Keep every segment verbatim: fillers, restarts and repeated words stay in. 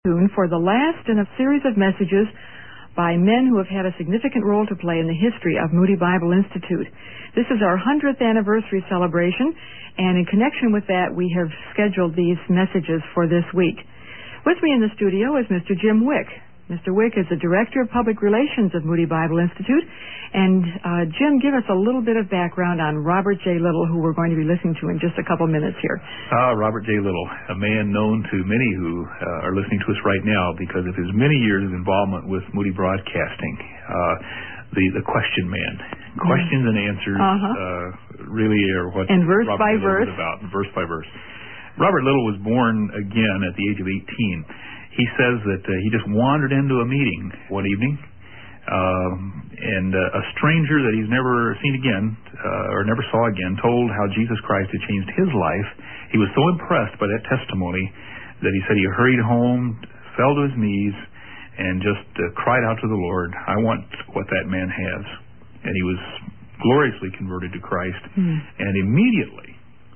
For the last in a series of messages by men who have had a significant role to play in the history of Moody Bible Institute. This is our hundredth anniversary celebration, and in connection with that, we have scheduled these messages for this week. With me in the studio is Mister Jim Wick. Mister Wick is the Director of Public Relations of Moody Bible Institute. And, uh, Jim, give us a little bit of background on Robert J. Little, who we're going to be listening to in just a couple minutes here. Ah, Robert J. Little, a man known to many who uh, are listening to us right now because of his many years of involvement with Moody Broadcasting. Uh, the, the question man. Questions and answers uh-huh. uh, really are what and verse Robert by Little verse. is about, verse by verse. Robert Little was born again at the age of eighteen. He says that uh, he just wandered into a meeting one evening, um, and uh, a stranger that he's never seen again, uh, or never saw again, told how Jesus Christ had changed his life. He was so impressed by that testimony that he said he hurried home, fell to his knees, and just uh, cried out to the Lord, "I want what that man has." And he was gloriously converted to Christ, mm. and immediately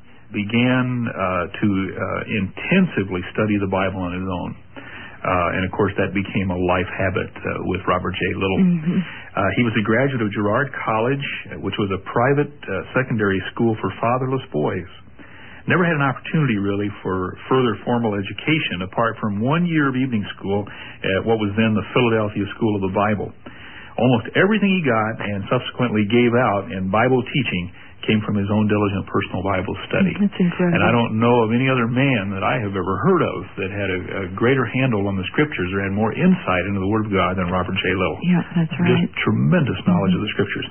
began uh, to uh, intensively study the Bible on his own. Uh, and, of course, that became a life habit uh, with Robert J. Little. Mm-hmm. Uh, he was a graduate of Girard College, which was a private uh, secondary school for fatherless boys. Never had an opportunity, really, for further formal education apart from one year of evening school at what was then the Philadelphia School of the Bible. Almost everything he got and subsequently gave out in Bible teaching came from his own diligent personal Bible study. That's incredible. And I don't know of any other man that I have ever heard of that had a, a greater handle on the Scriptures or had more insight into the Word of God than Robert J. Little. Yeah, that's right. Just tremendous knowledge mm-hmm. of the Scriptures.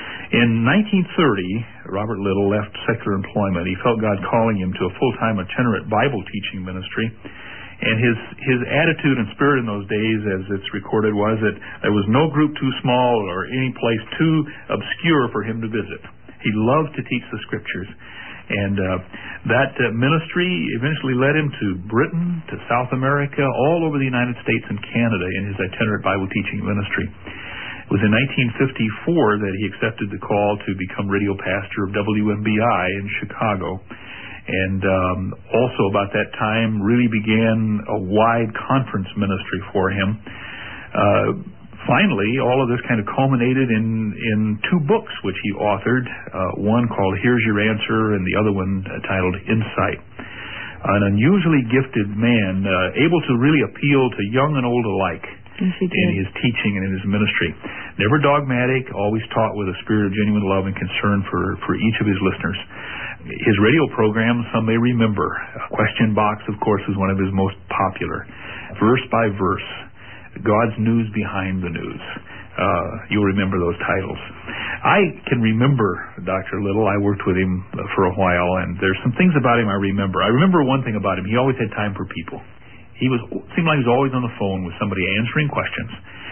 In nineteen thirty, Robert Little left secular employment. He felt God calling him to a full-time itinerant Bible teaching ministry. And his his attitude and spirit in those days, as it's recorded, was that there was no group too small or any place too obscure for him to visit. He loved to teach the Scriptures. And uh, that uh, ministry eventually led him to Britain, to South America, all over the United States and Canada in his itinerant Bible teaching ministry. It was in nineteen fifty-four that he accepted the call to become radio pastor of W M B I in Chicago. And um, also about that time really began a wide conference ministry for him. Uh, finally, all of this kind of culminated in, in two books which he authored, uh, one called Here's Your Answer and the other one uh, titled Insight. An unusually gifted man, uh, able to really appeal to young and old alike. Yes, in his teaching and in his ministry. Never dogmatic, always taught with a spirit of genuine love and concern for, for each of his listeners. His radio program, some may remember. Question Box, of course, was one of his most popular. Verse by verse, God's News Behind the News. Uh, you'll remember those titles. I can remember Doctor Little. I worked with him for a while, and there's some things about him I remember. I remember one thing about him. He always had time for people. He was seemed like he was always on the phone with somebody answering questions.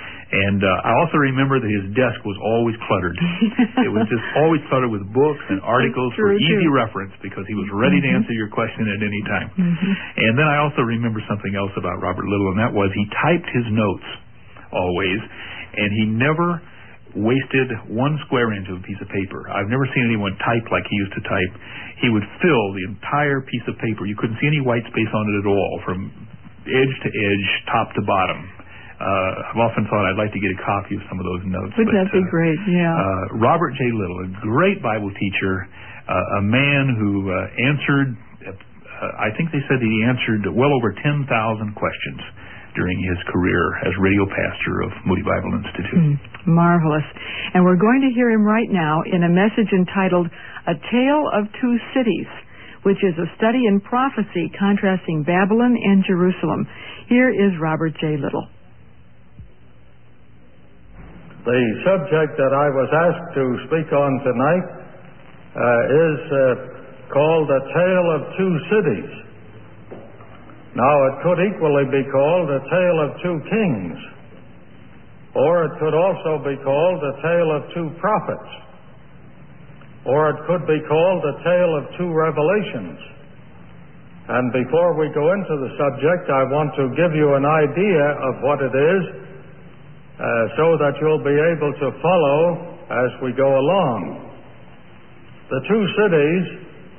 And uh, I also remember that his desk was always cluttered. It was just always cluttered with books and articles true, for easy too. reference because he was ready mm-hmm. to answer your question at any time. Mm-hmm. And then I also remember something else about Robert Little, and that was he typed his notes always, and he never wasted one square inch of a piece of paper. I've never seen anyone type like he used to type. He would fill the entire piece of paper. You couldn't see any white space on it at all, from edge to edge, top to bottom. Uh, I've often thought I'd like to get a copy of some of those notes. Wouldn't but, that be uh, great? Yeah. Uh, Robert J. Little, a great Bible teacher, uh, a man who uh, answered, uh, I think they said he answered well over ten thousand questions during his career as radio pastor of Moody Bible Institute. Mm, marvelous. And we're going to hear him right now in a message entitled A Tale of Two Cities, which is a study in prophecy contrasting Babylon and Jerusalem. Here is Robert J. Little. The subject that I was asked to speak on tonight uh, is uh, called A Tale of Two Cities. Now, it could equally be called A Tale of Two Kings, or it could also be called A Tale of Two Prophets, or it could be called A Tale of Two Revelations. And before we go into the subject, I want to give you an idea of what it is uh, so that you'll be able to follow as we go along. The two cities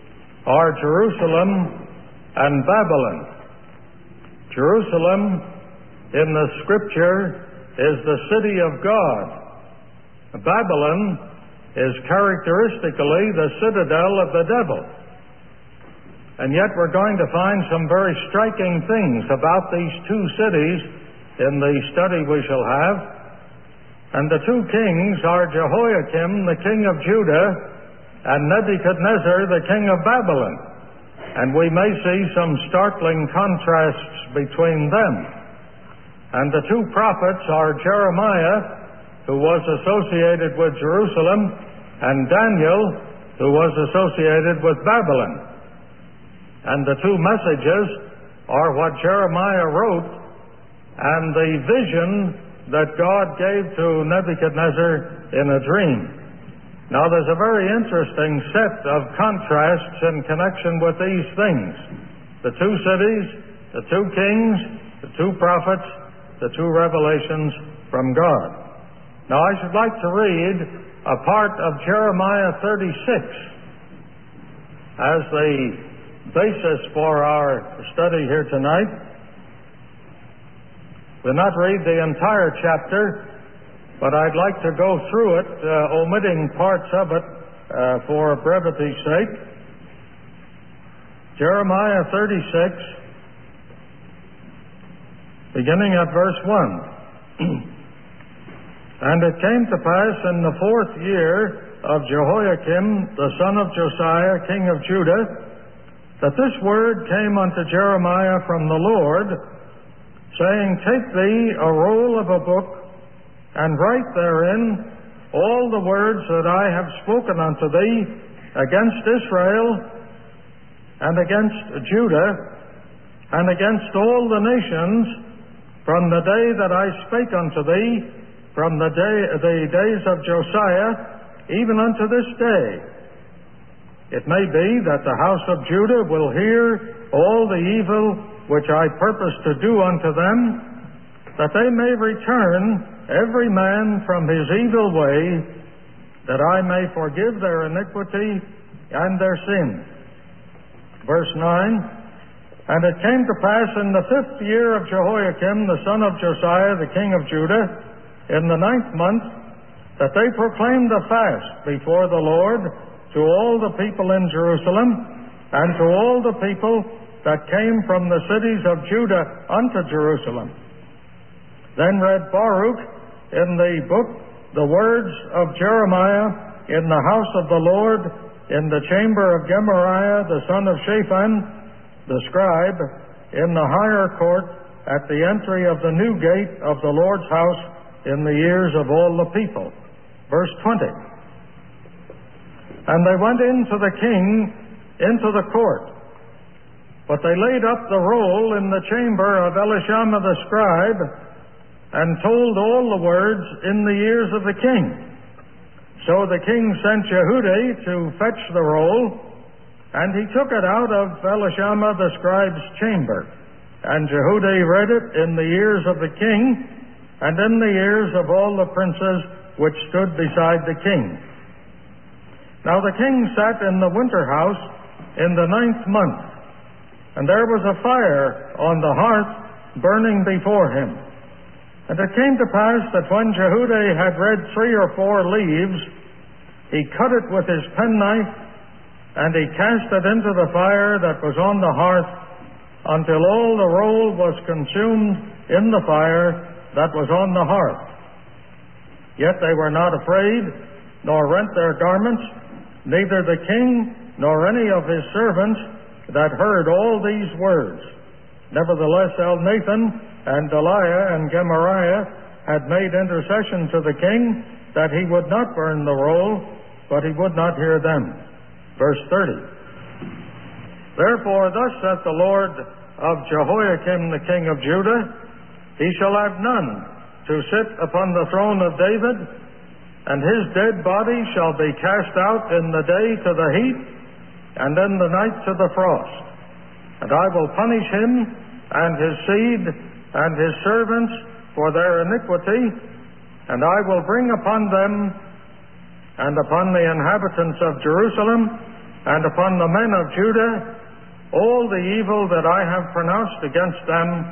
are Jerusalem and Babylon. Jerusalem in the Scripture is the city of God. Babylon is characteristically the citadel of the devil. And yet we're going to find some very striking things about these two cities in the study we shall have. And the two kings are Jehoiakim, the king of Judah, and Nebuchadnezzar, the king of Babylon. And we may see some startling contrasts between them. And the two prophets are Jeremiah, who was associated with Jerusalem, and Daniel, who was associated with Babylon. And the two messages are what Jeremiah wrote and the vision that God gave to Nebuchadnezzar in a dream. Now, there's a very interesting set of contrasts in connection with these things. The two cities, the two kings, the two prophets, the two revelations from God. Now, I should like to read a part of Jeremiah thirty-six as the basis for our study here tonight. We'll not read the entire chapter, but I'd like to go through it, uh, omitting parts of it uh, for brevity's sake. Jeremiah thirty-six, beginning at verse one. And it came to pass in the fourth year of Jehoiakim, the son of Josiah, king of Judah, that this word came unto Jeremiah from the Lord, saying, Take thee a roll of a book, and write therein all the words that I have spoken unto thee against Israel, and against Judah, and against all the nations, from the day that I spake unto thee, from the day the days of Josiah, even unto this day. It may be that the house of Judah will hear all the evil which I purpose to do unto them, that they may return every man from his evil way, that I may forgive their iniquity and their sin. Verse nine, And it came to pass in the fifth year of Jehoiakim, the son of Josiah, the king of Judah, in the ninth month, that they proclaimed a fast before the Lord to all the people in Jerusalem, and to all the people that came from the cities of Judah unto Jerusalem. Then read Baruch in the book the words of Jeremiah in the house of the Lord, in the chamber of Gemariah the son of Shaphan, the scribe, in the higher court, at the entry of the new gate of the Lord's house, in the ears of all the people. Verse twenty. And they went into the king, into the court, but they laid up the roll in the chamber of Elishama the scribe, and told all the words in the ears of the king. So the king sent Jehudi to fetch the roll, and he took it out of Elishama the scribe's chamber. And Jehudi read it in the ears of the king, and in the ears of all the princes which stood beside the king. Now the king sat in the winter house in the ninth month, and there was a fire on the hearth burning before him. And it came to pass that when Jehudi had read three or four leaves, he cut it with his penknife, and he cast it into the fire that was on the hearth, until all the roll was consumed in the fire that was on the hearth. Yet they were not afraid, nor rent their garments, neither the king nor any of his servants that heard all these words. Nevertheless, Elnathan and Delaiah and Gemariah had made intercession to the king that he would not burn the roll, but he would not hear them. Verse thirty. Therefore, thus saith the Lord of Jehoiakim the king of Judah, He shall have none to sit upon the throne of David, and his dead body shall be cast out in the day to the heat, and in the night to the frost. And I will punish him and his seed and his servants for their iniquity, and I will bring upon them and upon the inhabitants of Jerusalem and upon the men of Judah all the evil that I have pronounced against them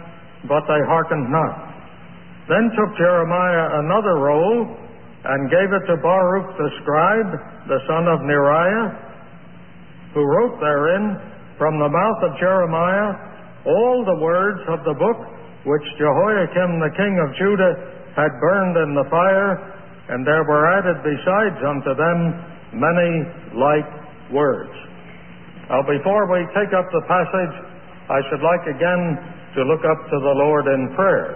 but they hearkened not. Then took Jeremiah another roll, and gave it to Baruch the scribe, the son of Neriah, who wrote therein from the mouth of Jeremiah all the words of the book which Jehoiakim the king of Judah had burned in the fire, and there were added besides unto them many like words. Now, before we take up the passage, I should like again to look up to the Lord in prayer.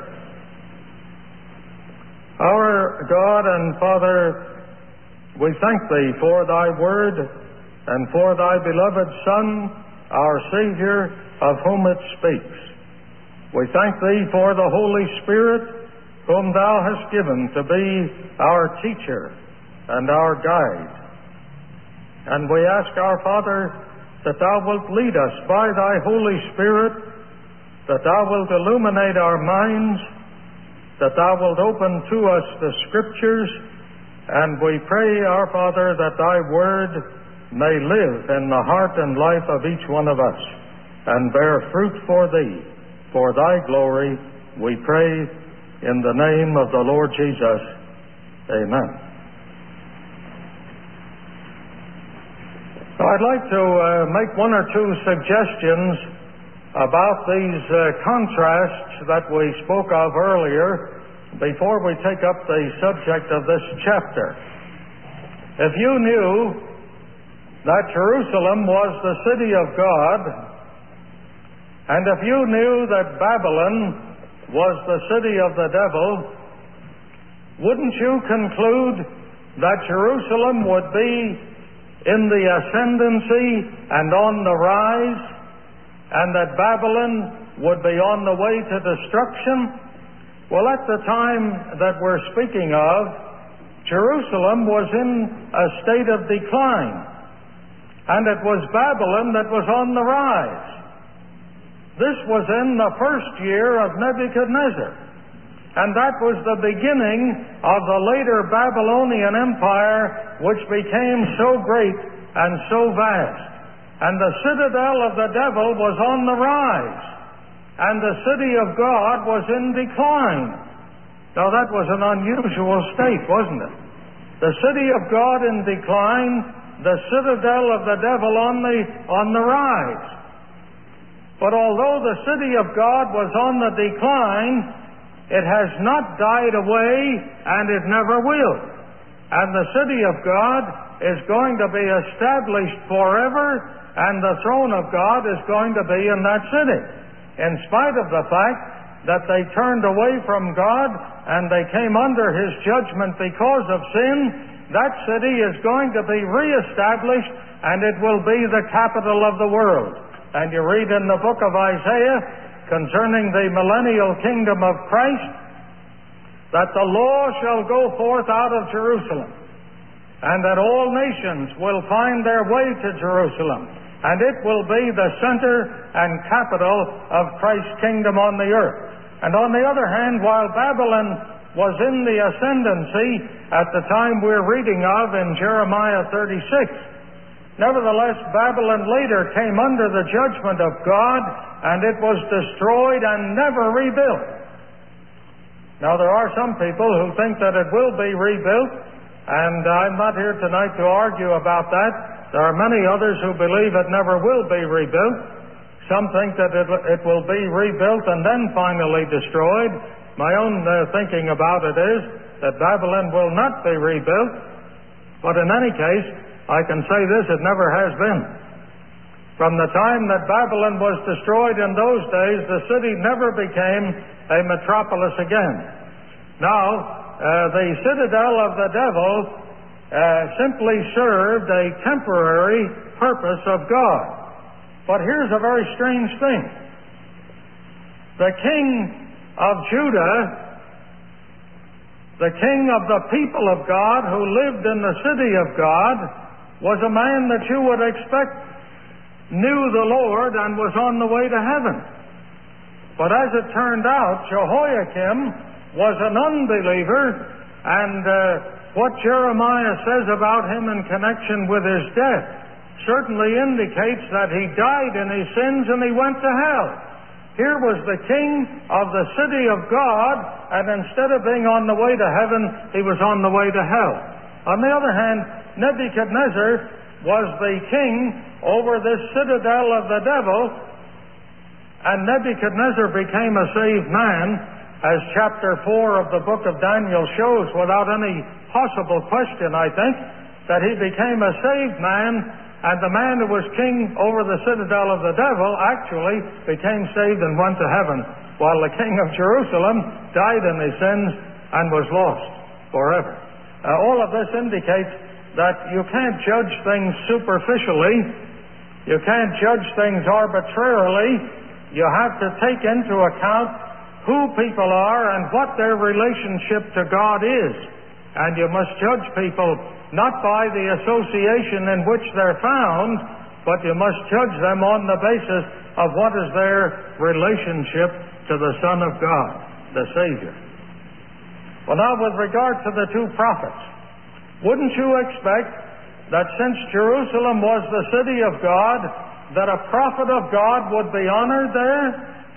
Our God and Father, we thank Thee for Thy word and for Thy beloved Son, our Savior, of whom it speaks. We thank Thee for the Holy Spirit, whom Thou hast given to be our teacher and our guide. And we ask, our Father, that Thou wilt lead us by Thy Holy Spirit, that Thou wilt illuminate our minds, that Thou wilt open to us the Scriptures, and we pray, our Father, that Thy Word may live in the heart and life of each one of us, and bear fruit for Thee. For Thy glory, we pray in the name of the Lord Jesus. Amen. Now, I'd like to uh, make one or two suggestions about these uh, contrasts that we spoke of earlier before we take up the subject of this chapter. If you knew that Jerusalem was the city of God, and if you knew that Babylon was the city of the devil, wouldn't you conclude that Jerusalem would be in the ascendancy and on the rise, and that Babylon would be on the way to destruction? Well, at the time that we're speaking of, Jerusalem was in a state of decline, and it was Babylon that was on the rise. This was in the first year of Nebuchadnezzar, and that was the beginning of the later Babylonian Empire, which became so great and so vast. And the citadel of the devil was on the rise, and the city of God was in decline. Now, that was an unusual state, wasn't it? The city of God in decline, the citadel of the devil on the, on the rise. But although the city of God was on the decline, it has not died away, and it never will. And the city of God is going to be established forever, and the throne of God is going to be in that city. In spite of the fact that they turned away from God and they came under His judgment because of sin, that city is going to be reestablished, and it will be the capital of the world. And you read in the book of Isaiah concerning the millennial kingdom of Christ that the law shall go forth out of Jerusalem, and that all nations will find their way to Jerusalem, and it will be the center and capital of Christ's kingdom on the earth. And on the other hand, while Babylon was in the ascendancy at the time we're reading of in Jeremiah thirty-six, nevertheless, Babylon later came under the judgment of God, and it was destroyed and never rebuilt. Now, there are some people who think that it will be rebuilt, and I'm not here tonight to argue about that. There are many others who believe it never will be rebuilt. Some think that it, it will be rebuilt and then finally destroyed. My own uh, thinking about it is that Babylon will not be rebuilt, but in any case, I can say this, it never has been. From the time that Babylon was destroyed in those days, the city never became a metropolis again. Now, uh, the citadel of the devil uh, simply served a temporary purpose of God. But here's a very strange thing. The king of Judah, the king of the people of God who lived in the city of God, was a man that you would expect knew the Lord and was on the way to heaven. But as it turned out, Jehoiakim was an unbeliever, and uh, what Jeremiah says about him in connection with his death certainly indicates that he died in his sins and he went to hell. Here was the king of the city of God, and instead of being on the way to heaven, he was on the way to hell. On the other hand, Nebuchadnezzar was the king over this citadel of the devil, and Nebuchadnezzar became a saved man, as chapter four of the book of Daniel shows, without any possible question, I think, that he became a saved man, and the man who was king over the citadel of the devil actually became saved and went to heaven, while the king of Jerusalem died in his sins and was lost forever. Uh, all of this indicates that you can't judge things superficially. You can't judge things arbitrarily. You have to take into account who people are and what their relationship to God is. And you must judge people not by the association in which they're found, but you must judge them on the basis of what is their relationship to the Son of God, the Savior. Well, now, with regard to the two prophets, wouldn't you expect that since Jerusalem was the city of God, that a prophet of God would be honored there?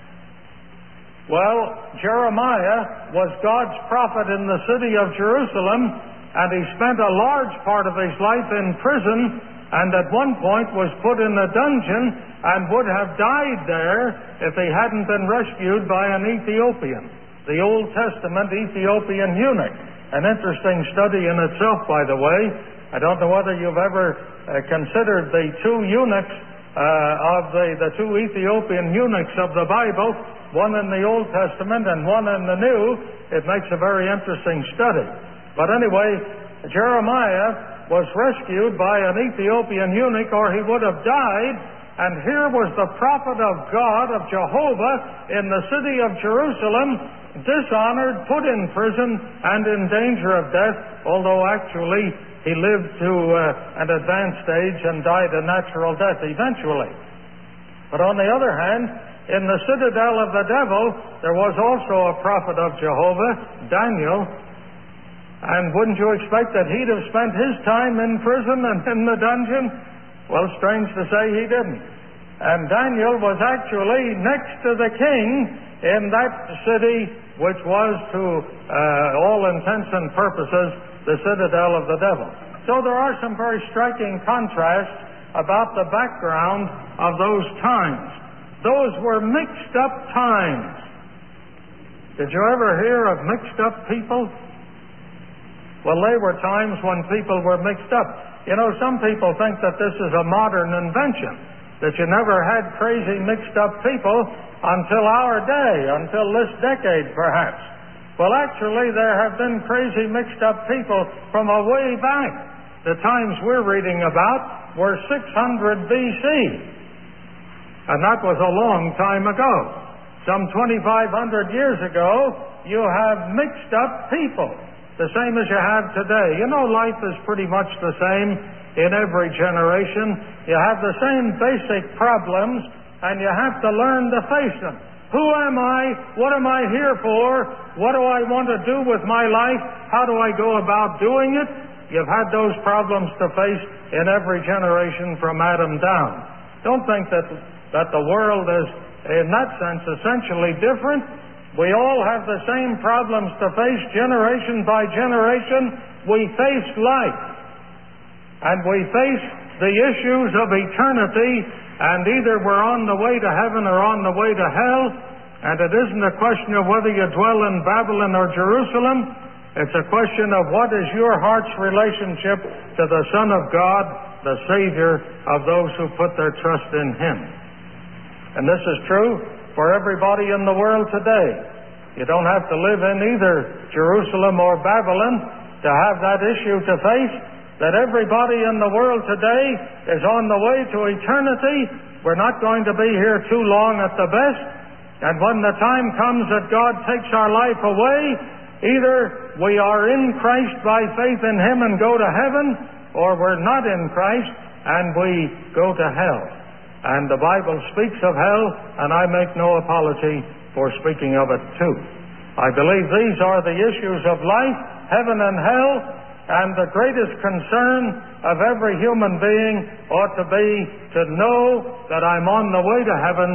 Well, Jeremiah was God's prophet in the city of Jerusalem, and he spent a large part of his life in prison, and at one point was put in a dungeon and would have died there if he hadn't been rescued by an Ethiopian, the Old Testament Ethiopian eunuch. An interesting study in itself, by the way. I don't know whether you've ever uh, considered the two eunuchs uh, of the, the two Ethiopian eunuchs of the Bible, one in the Old Testament and one in the New. It makes a very interesting study. But anyway, Jeremiah was rescued by an Ethiopian eunuch, or he would have died. And here was the prophet of God, of Jehovah, in the city of Jerusalem, dishonored, put in prison, and in danger of death, although actually he lived to uh, an advanced age and died a natural death eventually. But on the other hand, in the citadel of the devil, there was also a prophet of Jehovah, Daniel. And wouldn't you expect that he'd have spent his time in prison and in the dungeon? Well, strange to say, he didn't. And Daniel was actually next to the king in that city, which was to uh, all intents and purposes the citadel of the devil. So there are some very striking contrasts about the background of those times. Those were mixed up times. Did you ever hear of mixed up people? Well, they were times when people were mixed up. You know, some people think that this is a modern invention, that you never had crazy mixed up people until our day, until this decade perhaps. Well, actually, there have been crazy mixed up people from a way back. The times we're reading about were six hundred B C, and that was a long time ago. Some twenty-five hundred years ago, you have mixed up people, the same as you have today. You know, life is pretty much the same in every generation. You have the same basic problems, and you have to learn to face them. Who am I? What am I here for? What do I want to do with my life? How do I go about doing it? You've had those problems to face in every generation from Adam down. Don't think that, that the world is, in that sense, essentially different. We all have the same problems to face generation by generation. We face life, and we face the issues of eternity, and either we're on the way to heaven or on the way to hell. And it isn't a question of whether you dwell in Babylon or Jerusalem. It's a question of what is your heart's relationship to the Son of God, the Savior of those who put their trust in Him. And this is true for everybody in the world today. You don't have to live in either Jerusalem or Babylon to have that issue to face, that everybody in the world today is on the way to eternity. We're not going to be here too long at the best. And when the time comes that God takes our life away, either we are in Christ by faith in Him and go to heaven, or we're not in Christ and we go to hell. And the Bible speaks of hell, and I make no apology for speaking of it too. I believe these are the issues of life, heaven and hell, and the greatest concern of every human being ought to be to know that I'm on the way to heaven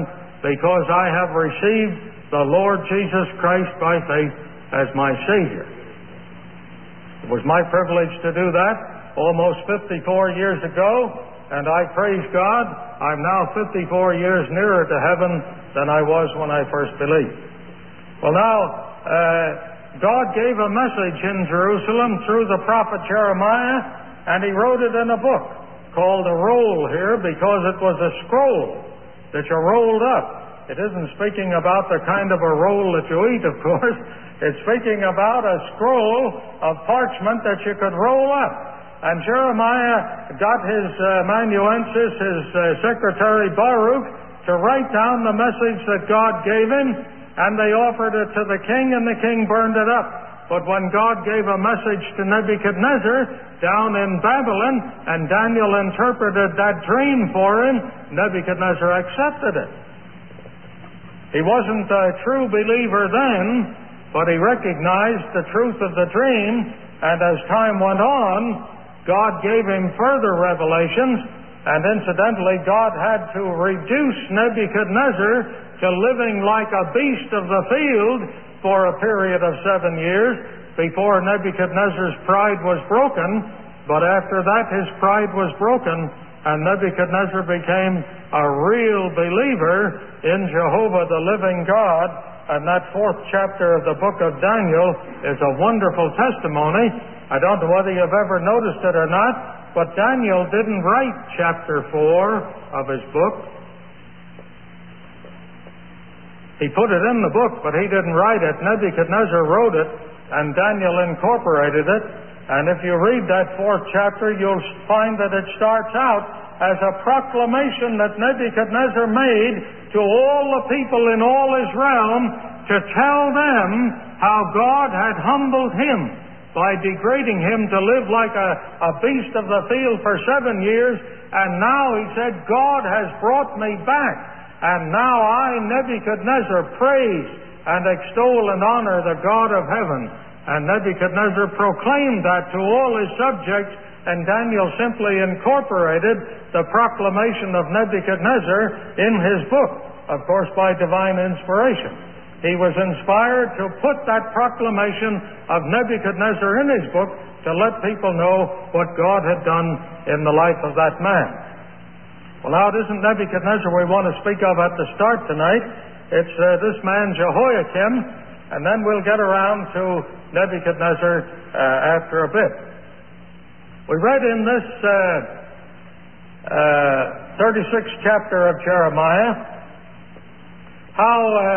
because I have received the Lord Jesus Christ by faith as my Savior. It was my privilege to do that almost fifty-four years ago, and I praise God, I'm now fifty-four years nearer to heaven than I was when I first believed. Well, now, uh, God gave a message in Jerusalem through the prophet Jeremiah, and he wrote it in a book called a roll here because it was a scroll that you rolled up. It isn't speaking about the kind of a roll that you eat, of course. It's speaking about a scroll of parchment that you could roll up. And Jeremiah got his uh, amanuensis, his uh, secretary Baruch, to write down the message that God gave him, and they offered it to the king, and the king burned it up. But when God gave a message to Nebuchadnezzar down in Babylon, and Daniel interpreted that dream for him, Nebuchadnezzar accepted it. He wasn't a true believer then, but he recognized the truth of the dream, and as time went on, God gave him further revelations, and incidentally, God had to reduce Nebuchadnezzar to living like a beast of the field for a period of seven years before Nebuchadnezzar's pride was broken. But after that, his pride was broken, and Nebuchadnezzar became a real believer in Jehovah, the living God. And that fourth chapter of the book of Daniel is a wonderful testimony. I don't know whether you've ever noticed it or not, but Daniel didn't write chapter four of his book. He put it in the book, but he didn't write it. Nebuchadnezzar wrote it, and Daniel incorporated it. And if you read that fourth chapter, you'll find that it starts out as a proclamation that Nebuchadnezzar made to all the people in all his realm to tell them how God had humbled him by degrading him to live like a, a beast of the field for seven years. And now, he said, God has brought me back. And now I, Nebuchadnezzar, praise and extol and honor the God of heaven. And Nebuchadnezzar proclaimed that to all his subjects, and Daniel simply incorporated the proclamation of Nebuchadnezzar in his book, of course by divine inspiration. He was inspired to put that proclamation of Nebuchadnezzar in his book to let people know what God had done in the life of that man. Well, now it isn't Nebuchadnezzar we want to speak of at the start tonight. It's uh, this man Jehoiakim, and then we'll get around to Nebuchadnezzar uh, after a bit. We read in this uh, uh, thirty-sixth chapter of Jeremiah how uh,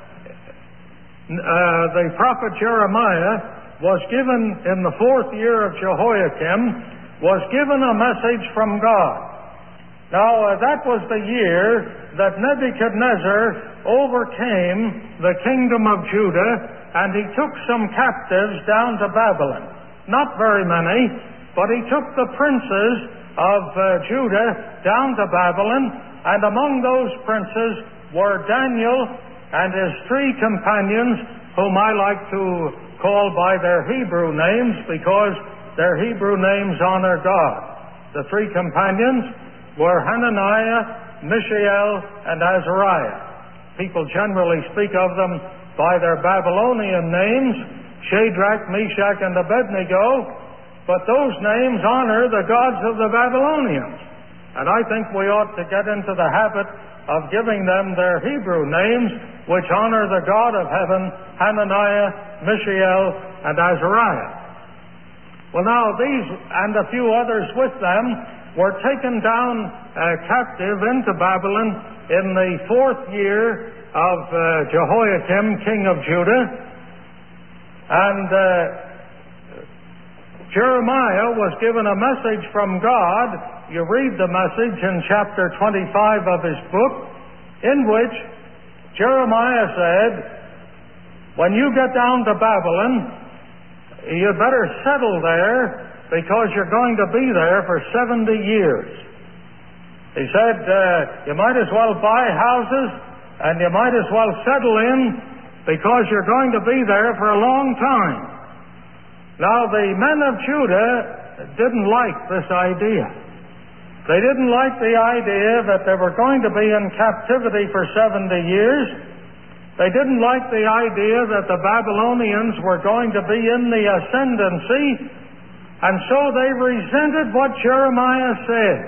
uh, the prophet Jeremiah was given in the fourth year of Jehoiakim, was given a message from God. Now, uh, that was the year that Nebuchadnezzar overcame the kingdom of Judah, and he took some captives down to Babylon. Not very many, but he took the princes of uh, Judah down to Babylon, and among those princes were Daniel and his three companions, whom I like to call by their Hebrew names because their Hebrew names honor God. The three companions were Hananiah, Mishael, and Azariah. People generally speak of them by their Babylonian names, Shadrach, Meshach, and Abednego, but those names honor the gods of the Babylonians. And I think we ought to get into the habit of giving them their Hebrew names, which honor the God of heaven, Hananiah, Mishael, and Azariah. Well, now these and a few others with them were taken down uh, captive into Babylon in the fourth year of uh, Jehoiakim, king of Judah. And uh, Jeremiah was given a message from God. You read the message in chapter twenty-five of his book, in which Jeremiah said, when you get down to Babylon, you better settle there, because you're going to be there for seventy years. He said, uh, you might as well buy houses, and you might as well settle in, because you're going to be there for a long time. Now, the men of Judah didn't like this idea. They didn't like the idea that they were going to be in captivity for seventy years. They didn't like the idea that the Babylonians were going to be in the ascendancy, and so they resented what Jeremiah said.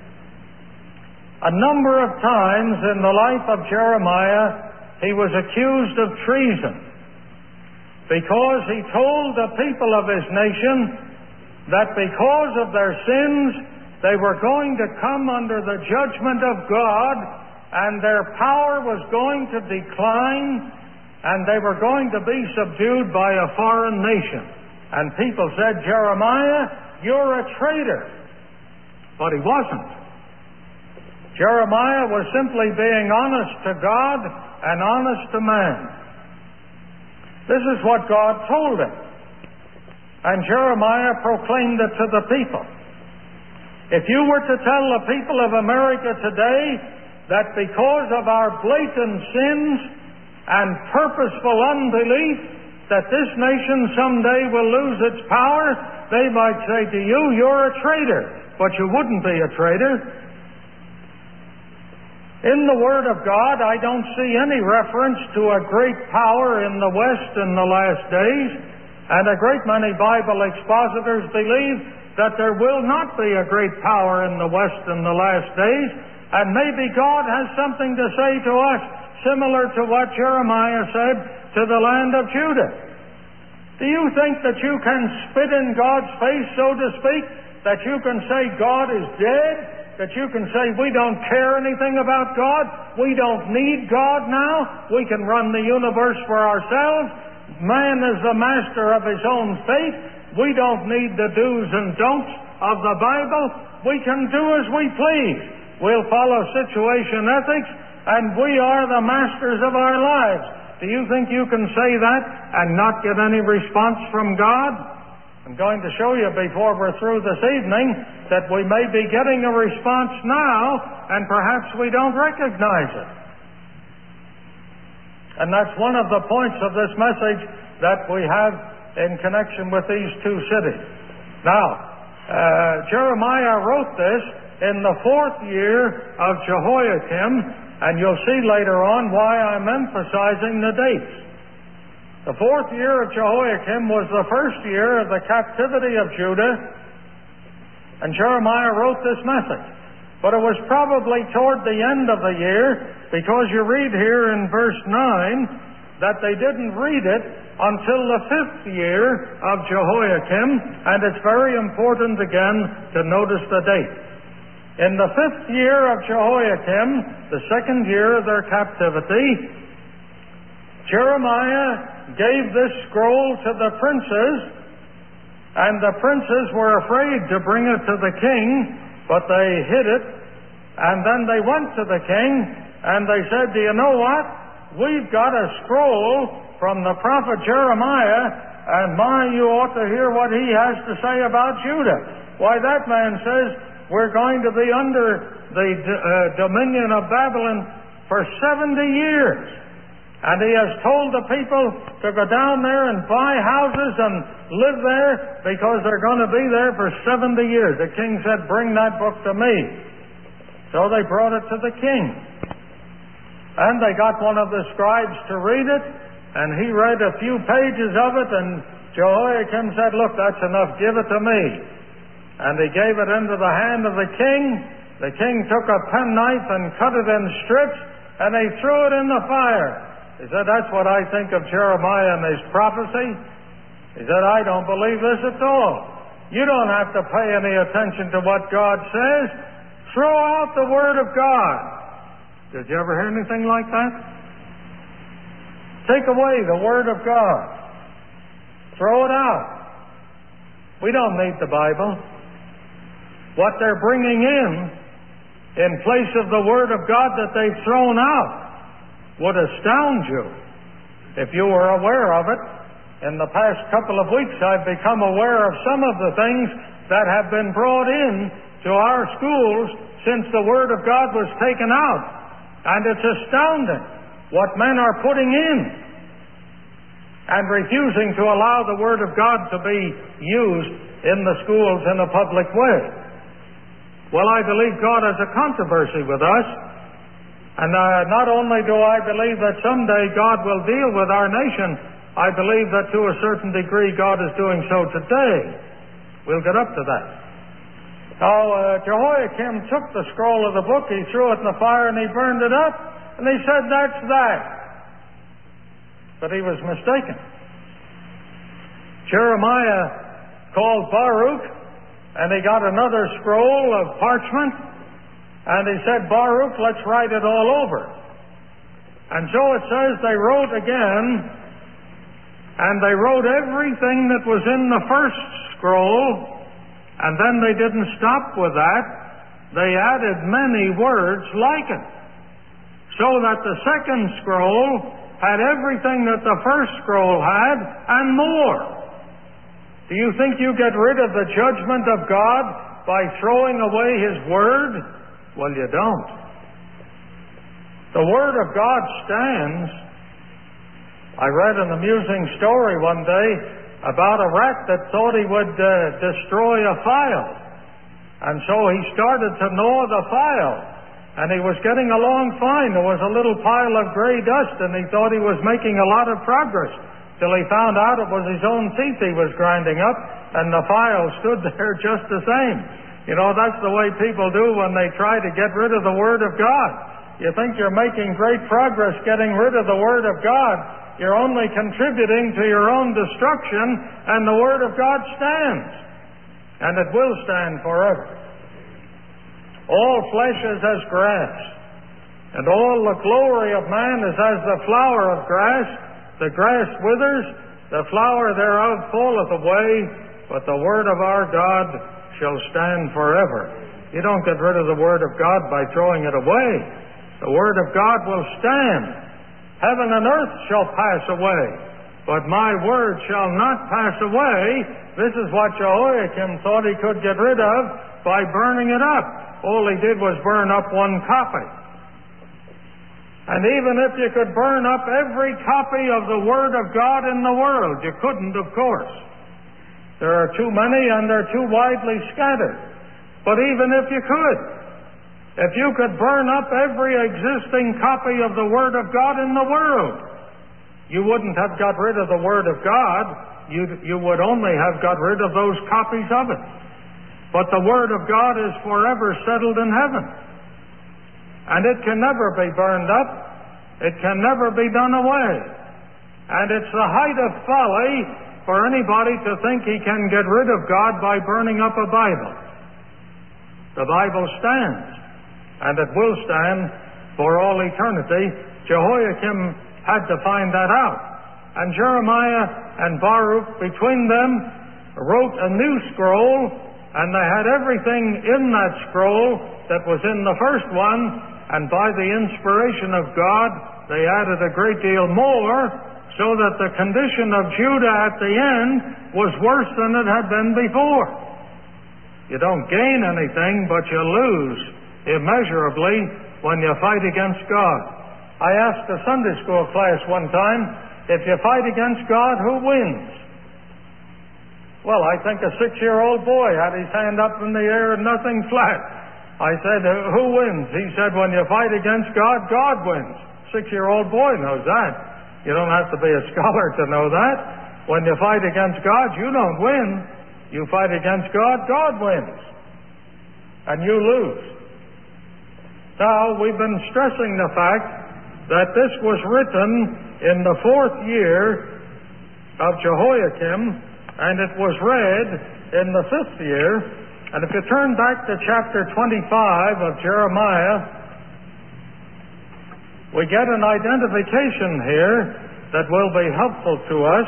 A number of times in the life of Jeremiah, he was accused of treason because he told the people of his nation that because of their sins, they were going to come under the judgment of God, and their power was going to decline, and they were going to be subdued by a foreign nation. And people said, Jeremiah, you're a traitor. But he wasn't. Jeremiah was simply being honest to God and honest to man. This is what God told him. And Jeremiah proclaimed it to the people. If you were to tell the people of America today that because of our blatant sins and purposeful unbelief that this nation someday will lose its power, they might say to you, you're a traitor. But you wouldn't be a traitor. In the Word of God, I don't see any reference to a great power in the West in the last days, and a great many Bible expositors believe that there will not be a great power in the West in the last days, and maybe God has something to say to us similar to what Jeremiah said to the land of Judah. Do you think that you can spit in God's face, so to speak, that you can say God is dead? That you can say, we don't care anything about God, we don't need God now, we can run the universe for ourselves, man is the master of his own fate, we don't need the do's and don'ts of the Bible, we can do as we please, we'll follow situation ethics, and we are the masters of our lives. Do you think you can say that and not get any response from God? I'm going to show you before we're through this evening that we may be getting a response now, and perhaps we don't recognize it. And that's one of the points of this message that we have in connection with these two cities. Now, uh, Jeremiah wrote this in the fourth year of Jehoiakim, and you'll see later on why I'm emphasizing the dates. The fourth year of Jehoiakim was the first year of the captivity of Judah, and Jeremiah wrote this message. But it was probably toward the end of the year, because you read here in verse nine that they didn't read it until the fifth year of Jehoiakim, and it's very important again to notice the date. In the fifth year of Jehoiakim, the second year of their captivity, Jeremiah gave this scroll to the princes, and the princes were afraid to bring it to the king, but they hid it, and then they went to the king, and they said, do you know what? We've got a scroll from the prophet Jeremiah, and my, you ought to hear what he has to say about Judah. Why, that man says we're going to be under the uh, dominion of Babylon for seventy years. And he has told the people to go down there and buy houses and live there because they're going to be there for seventy years. The king said, bring that book to me. So they brought it to the king. And they got one of the scribes to read it, and he read a few pages of it, and Jehoiakim said, look, that's enough, give it to me. And he gave it into the hand of the king. The king took a penknife and cut it in strips, and he threw it in the fire. He said, that's what I think of Jeremiah and his prophecy. He said, I don't believe this at all. You don't have to pay any attention to what God says. Throw out the Word of God. Did you ever hear anything like that? Take away the Word of God. Throw it out. We don't need the Bible. What they're bringing in, in place of the Word of God that they've thrown out, would astound you if you were aware of it. In the past couple of weeks, I've become aware of some of the things that have been brought in to our schools since the Word of God was taken out. And it's astounding what men are putting in and refusing to allow the Word of God to be used in the schools in a public way. Well, I believe God has a controversy with us. And uh, not only do I believe that someday God will deal with our nation, I believe that to a certain degree God is doing so today. We'll get up to that. Now, uh, Jehoiakim took the scroll of the book, he threw it in the fire, and he burned it up, and he said, "That's that." But he was mistaken. Jeremiah called Baruch, and he got another scroll of parchment, and he said, "Baruch, let's write it all over." And so it says they wrote again, and they wrote everything that was in the first scroll, and then they didn't stop with that. They added many words like it, so that the second scroll had everything that the first scroll had and more. Do you think you get rid of the judgment of God by throwing away His Word? Well, you don't. The Word of God stands. I read an amusing story one day about a rat that thought he would uh, destroy a file. And so he started to gnaw the file. And he was getting along fine. There was a little pile of gray dust, and he thought he was making a lot of progress, till he found out it was his own teeth he was grinding up, and the file stood there just the same. You know, that's the way people do when they try to get rid of the Word of God. You think you're making great progress getting rid of the Word of God. You're only contributing to your own destruction, and the Word of God stands. And it will stand forever. All flesh is as grass, and all the glory of man is as the flower of grass. The grass withers, the flower thereof falleth away, but the word of our God shall stand forever. You don't get rid of the Word of God by throwing it away. The Word of God will stand. Heaven and earth shall pass away, but my word shall not pass away. This is what Jehoiakim thought he could get rid of by burning it up. All he did was burn up one copy. And even if you could burn up every copy of the Word of God in the world, you couldn't, of course. There are too many and they're too widely scattered. But even if you could, if you could burn up every existing copy of the Word of God in the world, you wouldn't have got rid of the Word of God. You, you would only have got rid of those copies of it. But the Word of God is forever settled in heaven. And it can never be burned up. It can never be done away. And it's the height of folly for anybody to think he can get rid of God by burning up a Bible. The Bible stands, and it will stand for all eternity. Jehoiakim had to find that out. And Jeremiah and Baruch, between them, wrote a new scroll, and they had everything in that scroll that was in the first one, and by the inspiration of God, they added a great deal more, so that the condition of Judah at the end was worse than it had been before. You don't gain anything, but you lose immeasurably when you fight against God. I asked a Sunday school class one time, if you fight against God, who wins? Well, I think a six-year-old boy had his hand up in the air and nothing flat. I said, who wins? He said, when you fight against God, God wins. Six-year-old boy knows that. You don't have to be a scholar to know that. When you fight against God, you don't win. You fight against God, God wins. And you lose. Now, we've been stressing the fact that this was written in the fourth year of Jehoiakim, and it was read in the fifth year. And if you turn back to chapter twenty-five of Jeremiah, we get an identification here that will be helpful to us.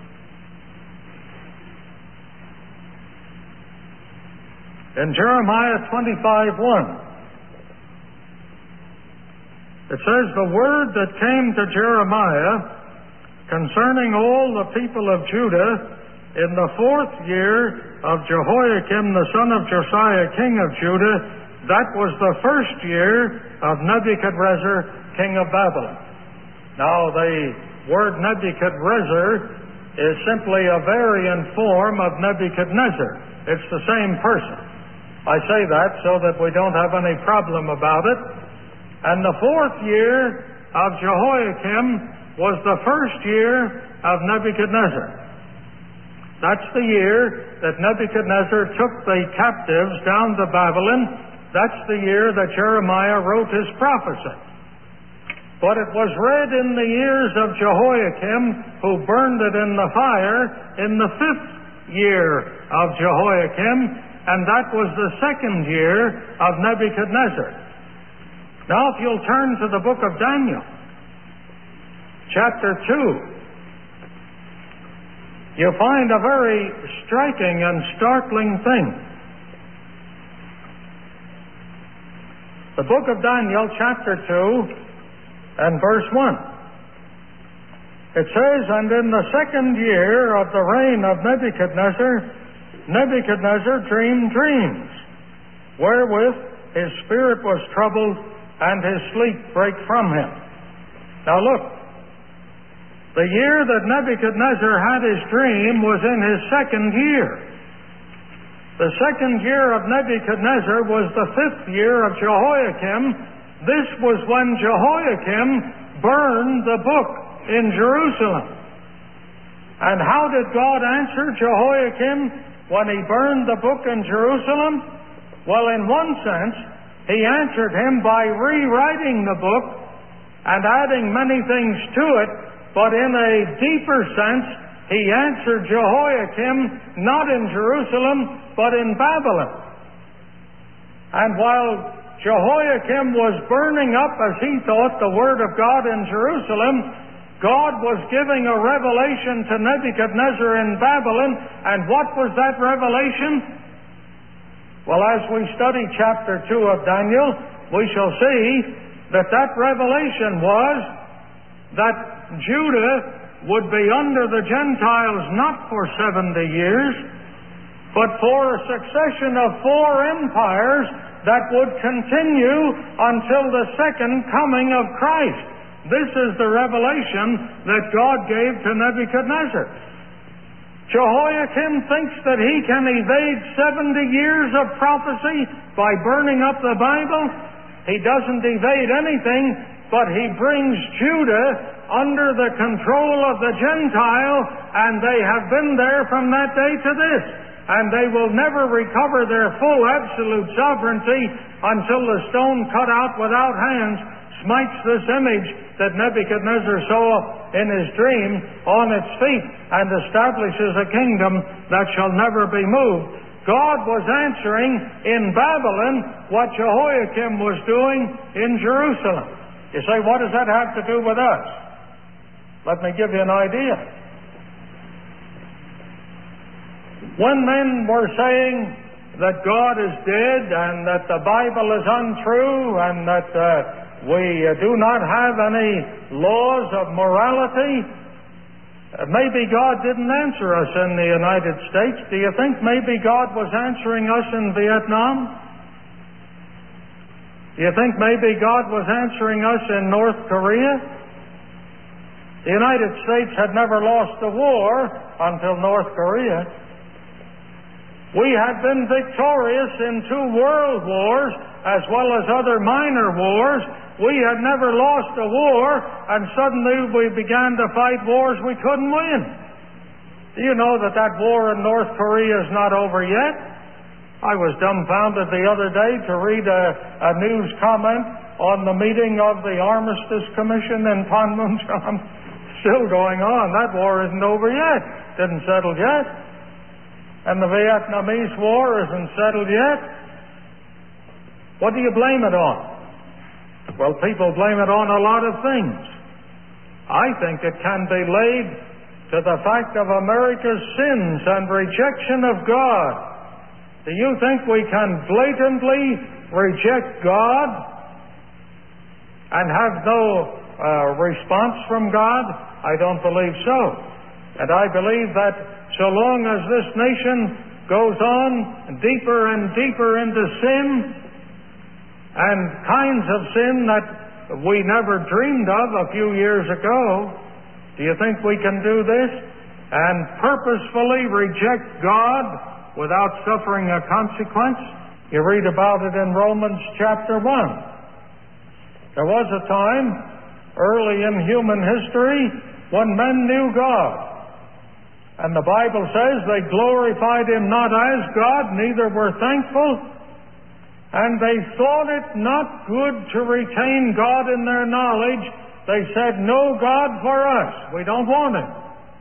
In Jeremiah twenty-five one, it says, the word that came to Jeremiah concerning all the people of Judah in the fourth year of Jehoiakim the son of Josiah king of Judah, that was the first year of Nebuchadrezzar king of Babylon. Now the word Nebuchadrezzar is simply a variant form of Nebuchadnezzar. It's the same person. I say that so that we don't have any problem about it. And the fourth year of Jehoiakim was the first year of Nebuchadnezzar. That's the year that Nebuchadnezzar took the captives down to Babylon. That's the year that Jeremiah wrote his prophecy. But it was read in the years of Jehoiakim, who burned it in the fire, in the fifth year of Jehoiakim, and that was the second year of Nebuchadnezzar. Now, if you'll turn to the book of Daniel, chapter two, you find a very striking and startling thing. The book of Daniel, chapter two, and verse one. It says, "And in the second year of the reign of Nebuchadnezzar, Nebuchadnezzar dreamed dreams, wherewith his spirit was troubled, and his sleep brake from him." Now look, the year that Nebuchadnezzar had his dream was in his second year. The second year of Nebuchadnezzar was the fifth year of Jehoiakim. This was when Jehoiakim burned the book in Jerusalem. And how did God answer Jehoiakim when he burned the book in Jerusalem? Well, in one sense, he answered him by rewriting the book and adding many things to it, but in a deeper sense, he answered Jehoiakim not in Jerusalem, but in Babylon. And while Jehoiakim was burning up, as he thought, the Word of God in Jerusalem, God was giving a revelation to Nebuchadnezzar in Babylon. And what was that revelation? Well, as we study chapter two of Daniel, we shall see that that revelation was that Judah would be under the Gentiles not for seventy years, but for a succession of four empires that would continue until the second coming of Christ. This is the revelation that God gave to Nebuchadnezzar. Jehoiakim thinks that he can evade seventy years of prophecy by burning up the Bible. He doesn't evade anything, but he brings Judah under the control of the Gentile, and they have been there from that day to this. And they will never recover their full absolute sovereignty until the stone cut out without hands smites this image that Nebuchadnezzar saw in his dream on its feet and establishes a kingdom that shall never be moved. God was answering in Babylon what Jehoiakim was doing in Jerusalem. You say, what does that have to do with us? Let me give you an idea. When men were saying that God is dead and that the Bible is untrue and that uh, we uh, do not have any laws of morality, uh, maybe God didn't answer us in the United States. Do you think maybe God was answering us in Vietnam? Do you think maybe God was answering us in North Korea? The United States had never lost a war until North Korea. We had been victorious in two world wars as well as other minor wars. We had never lost a war, and suddenly we began to fight wars we couldn't win. Do you know that that war in North Korea is not over yet? I was dumbfounded the other day to read a, a news comment on the meeting of the Armistice Commission in Panmunjom. Still going on. That war isn't over yet. Didn't settle yet. And the Vietnamese war isn't settled yet. What do you blame it on? Well, people blame it on a lot of things. I think it can be laid to the fact of America's sins and rejection of God. Do you think we can blatantly reject God and have no uh, response from God? I don't believe so. And I believe that so long as this nation goes on deeper and deeper into sin, and kinds of sin that we never dreamed of a few years ago, do you think we can do this and purposefully reject God without suffering a consequence? You read about it in Romans chapter one. There was a time early in human history when men knew God. And the Bible says they glorified Him not as God, neither were thankful, and they thought it not good to retain God in their knowledge. They said, "No God for us. We don't want Him."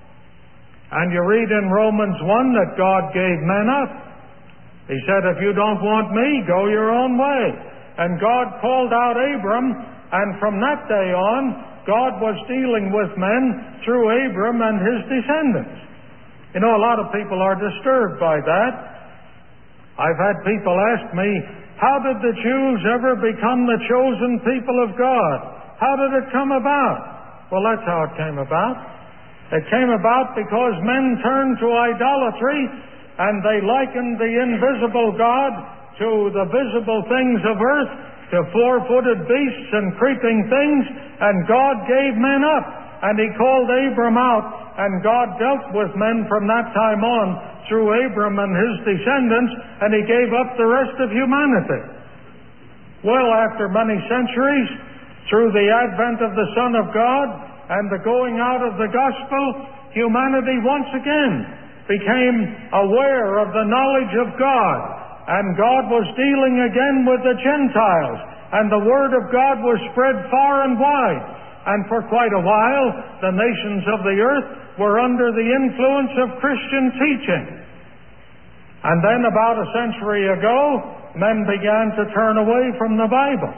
And you read in Romans one that God gave men up. He said, "If you don't want me, go your own way." And God called out Abram, and from that day on, God was dealing with men through Abram and his descendants. You know, a lot of people are disturbed by that. I've had people ask me, how did the Jews ever become the chosen people of God? How did it come about? Well, that's how it came about. It came about because men turned to idolatry, and they likened the invisible God to the visible things of earth, to four-footed beasts and creeping things, and God gave men up, and He called Abram out, and God dealt with men from that time on through Abram and his descendants, and He gave up the rest of humanity. Well, after many centuries, through the advent of the Son of God and the going out of the gospel, humanity once again became aware of the knowledge of God, and God was dealing again with the Gentiles, and the Word of God was spread far and wide, and for quite a while the nations of the earth were under the influence of Christian teaching. And then about a century ago, men began to turn away from the Bible.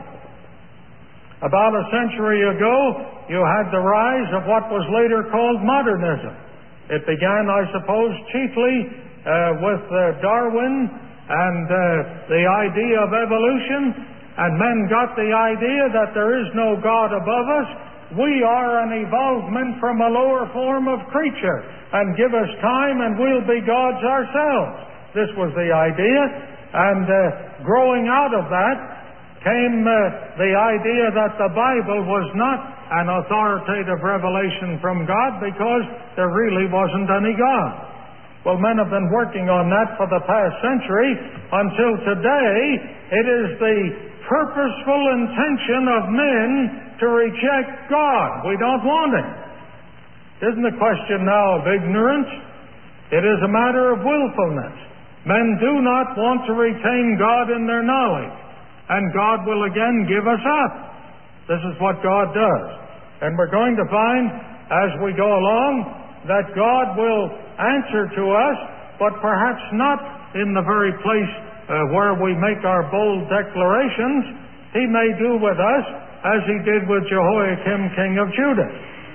About a century ago, you had the rise of what was later called modernism. It began, I suppose, chiefly uh, with uh, Darwin and uh, the idea of evolution, and men got the idea that there is no God above us. We are an evolvement from a lower form of creature, and give us time and we'll be gods ourselves. This was the idea, and uh, growing out of that came uh, the idea that the Bible was not an authoritative revelation from God because there really wasn't any God. Well, men have been working on that for the past century. Until today, it is the purposeful intention of men to reject God. We don't want Him. It isn't a question now of ignorance. It is a matter of willfulness. Men do not want to retain God in their knowledge, and God will again give us up. This is what God does. And we're going to find, as we go along, that God will answer to us, but perhaps not in the very place uh, where we make our bold declarations. He may do with us as He did with Jehoiakim, king of Judah.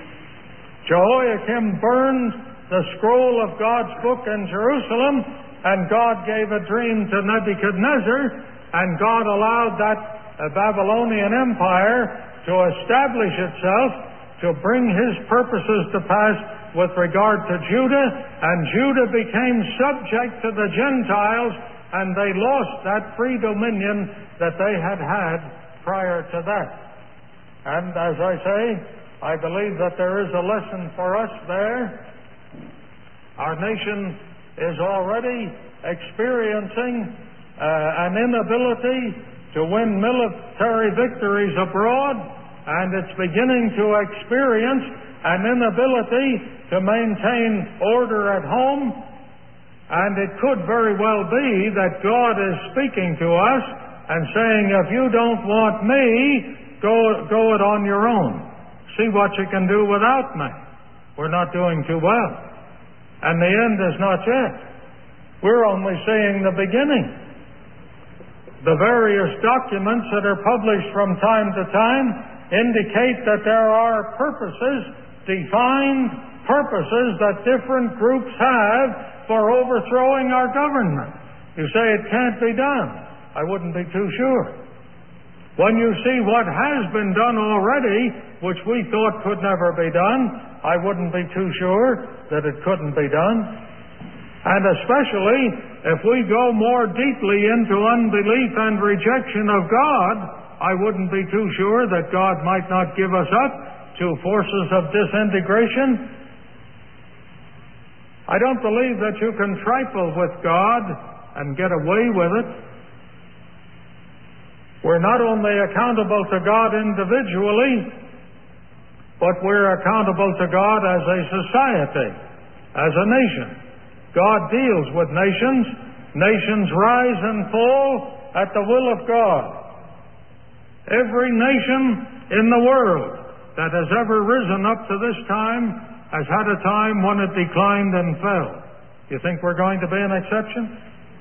Jehoiakim burned the scroll of God's book in Jerusalem, and God gave a dream to Nebuchadnezzar, and God allowed that uh, Babylonian empire to establish itself to bring His purposes to pass with regard to Judah, and Judah became subject to the Gentiles, and they lost that free dominion that they had had prior to that. And as I say, I believe that there is a lesson for us there. Our nation is already experiencing uh, an inability to win military victories abroad, and it's beginning to experience an inability to maintain order at home. And it could very well be that God is speaking to us and saying, if you don't want me, go, go it on your own. See what you can do without me. We're not doing too well. And the end is not yet. We're only seeing the beginning. The various documents that are published from time to time indicate that there are purposes, defined purposes that different groups have for overthrowing our government. You say it can't be done. I wouldn't be too sure. When you see what has been done already, which we thought could never be done, I wouldn't be too sure that it couldn't be done. And especially if we go more deeply into unbelief and rejection of God, I wouldn't be too sure that God might not give us up to forces of disintegration. I don't believe that you can trifle with God and get away with it. we're not only accountable to God individually, but we're accountable to God as a society, as a nation. God deals with nations. Nations rise and fall at the will of God. Every nation in the world that has ever risen up to this time has had a time when it declined and fell. You think we're going to be an exception?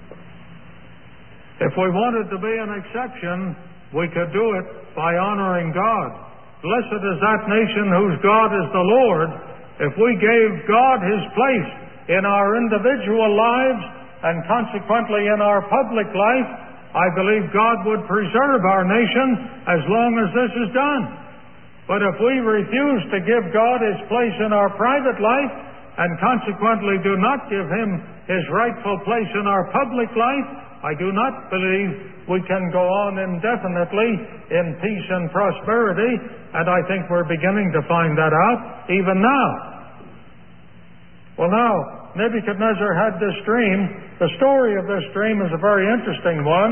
If we wanted to be an exception, we could do it by honoring God. Blessed is that nation whose God is the Lord. If we gave God His place in our individual lives and consequently in our public life, I believe God would preserve our nation as long as this is done. But if we refuse to give God His place in our private life and consequently do not give Him His rightful place in our public life, I do not believe we can go on indefinitely in peace and prosperity, and I think we're beginning to find that out even now. Well, now, Nebuchadnezzar had this dream. The story of this dream is a very interesting one.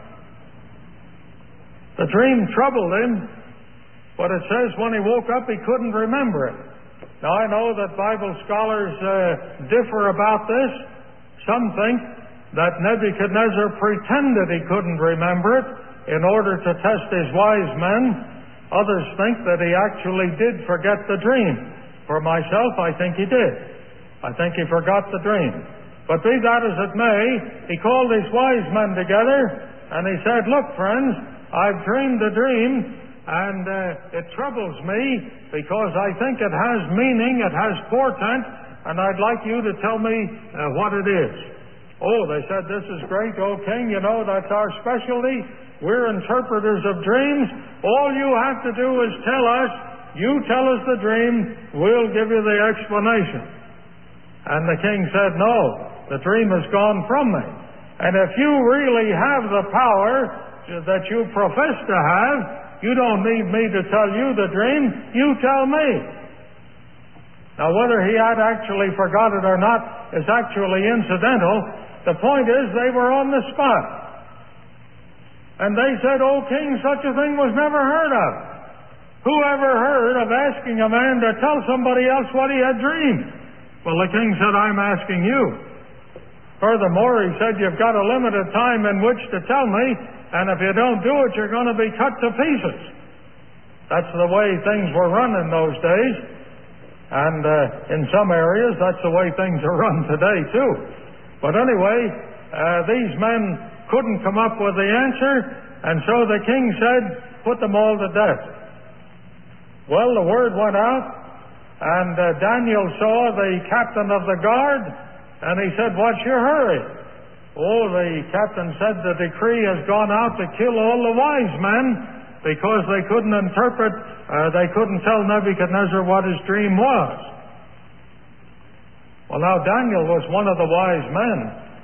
The dream troubled him, but it says when he woke up he couldn't remember it. Now, I know that Bible scholars uh, differ about this. Some think that Nebuchadnezzar pretended he couldn't remember it in order to test his wise men. Others think that he actually did forget the dream. For myself, I think he did. I think he forgot the dream. But be that as it may, he called his wise men together and he said, "Look, friends, I've dreamed a dream and uh, it troubles me because I think it has meaning, it has portent, and I'd like you to tell me uh, what it is." Oh, they said, "This is great, O king. You know, that's our specialty. We're interpreters of dreams. All you have to do is tell us. You tell us the dream. We'll give you the explanation." And the king said, "No, the dream has gone from me. And if you really have the power that you profess to have, you don't need me to tell you the dream. You tell me." Now, whether he had actually forgot it or not is actually incidental. The point is, they were on the spot. And they said, "O king, such a thing was never heard of. Who ever heard of asking a man to tell somebody else what he had dreamed?" Well, the king said, "I'm asking you." Furthermore, he said, "You've got a limited time in which to tell me, and if you don't do it, you're going to be cut to pieces." That's the way things were run in those days. And uh, in some areas, that's the way things are run today, too. But anyway, uh, these men couldn't come up with the answer, and so the king said, "Put them all to death." Well, the word went out, and uh, Daniel saw the captain of the guard, and he said, "What's your hurry?" Oh, the captain said, "The decree has gone out to kill all the wise men because they couldn't interpret, uh, they couldn't tell Nebuchadnezzar what his dream was." Well, now, Daniel was one of the wise men.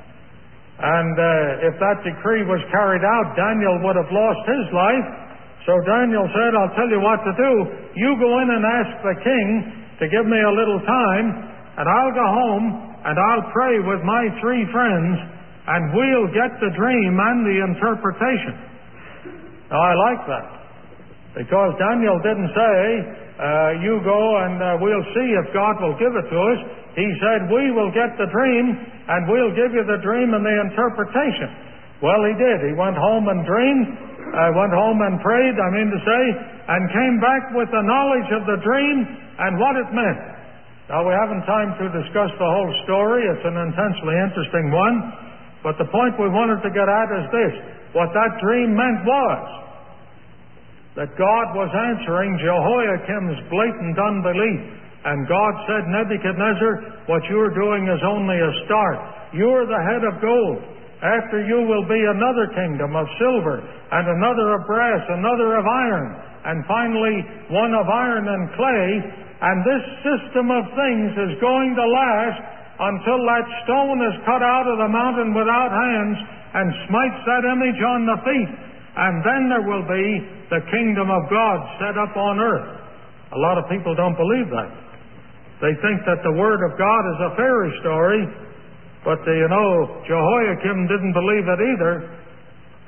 And uh, if that decree was carried out, Daniel would have lost his life. So Daniel said, "I'll tell you what to do. You go in and ask the king to give me a little time, and I'll go home and I'll pray with my three friends, and we'll get the dream and the interpretation." Now, I like that, because Daniel didn't say, uh, "You go and uh, we'll see if God will give it to us." He said, "We will get the dream, and we'll give you the dream and the interpretation." Well, he did. He went home and dreamed, uh, went home and prayed, I mean to say, and came back with the knowledge of the dream and what it meant. Now, we haven't time to discuss the whole story. It's an intensely interesting one. But the point we wanted to get at is this. What that dream meant was that God was answering Jehoiakim's blatant unbelief. And God said, "Nebuchadnezzar, what you're doing is only a start. You're the head of gold. After you will be another kingdom of silver, and another of brass, another of iron, and finally one of iron and clay. And this system of things is going to last until that stone is cut out of the mountain without hands and smites that image on the feet. And then there will be the kingdom of God set up on earth." A lot of people don't believe that. They think that the Word of God is a fairy story, but, uh, you know, Jehoiakim didn't believe it either.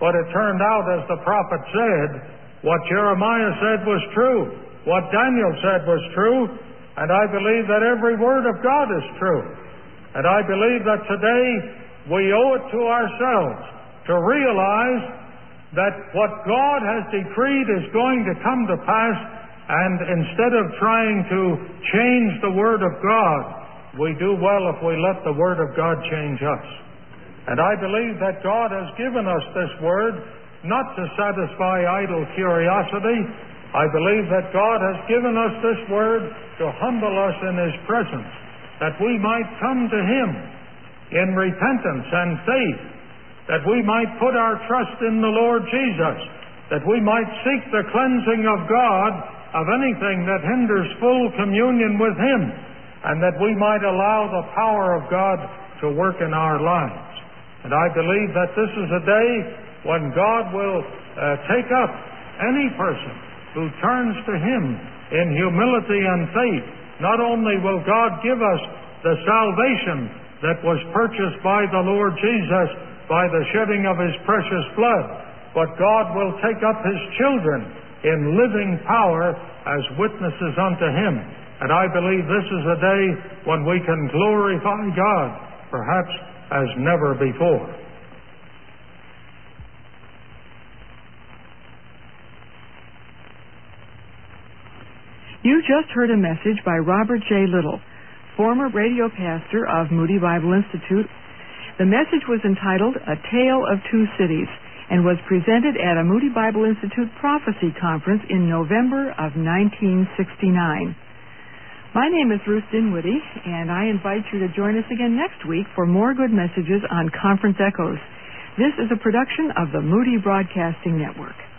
But it turned out, as the prophet said, what Jeremiah said was true, what Daniel said was true, and I believe that every word of God is true. And I believe that today we owe it to ourselves to realize that what God has decreed is going to come to pass, and instead of trying to change the Word of God, we do well if we let the Word of God change us. And I believe that God has given us this Word not to satisfy idle curiosity. I believe that God has given us this Word to humble us in His presence, that we might come to Him in repentance and faith, that we might put our trust in the Lord Jesus, that we might seek the cleansing of God of anything that hinders full communion with Him, and that we might allow the power of God to work in our lives. And I believe that this is a day when God will uh, take up any person who turns to Him in humility and faith. Not only will God give us the salvation that was purchased by the Lord Jesus by the shedding of His precious blood, but God will take up His children in living power as witnesses unto Him. And I believe this is a day when we can glorify God, perhaps as never before. You just heard a message by Robert J. Little, former radio pastor of Moody Bible Institute. The message was entitled A Tale of Two Cities and was presented at a Moody Bible Institute Prophecy Conference in November of nineteen sixty-nine. My name is Ruth Dinwiddie, and I invite you to join us again next week for more good messages on Conference Echoes. This is a production of the Moody Broadcasting Network.